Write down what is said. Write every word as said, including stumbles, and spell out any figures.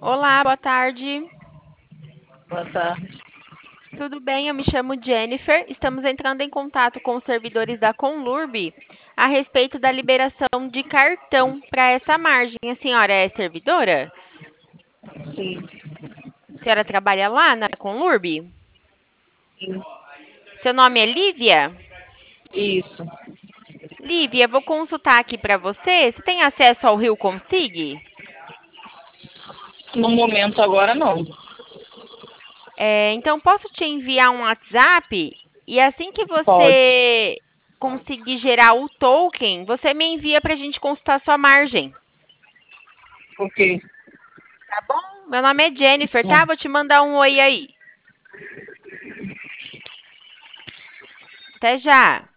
Olá, boa tarde. Boa tarde. Tudo bem? Eu me chamo Jennifer. Estamos entrando em contato com os servidores da Conlurb a respeito da liberação de cartão para essa margem. A senhora é servidora? Sim, A senhora trabalha lá na Conlurb? sim. Seu nome é Lívia? Isso. Lívia, vou consultar aqui para você. Você tem acesso ao Rio Consig? No momento agora não. É, então, posso te enviar um WhatsApp e assim que Pode. você conseguir gerar o token, você me envia para a gente consultar sua margem. Ok. Tá bom? Meu nome é Jennifer, tá? Vou te mandar um oi aí. Até já.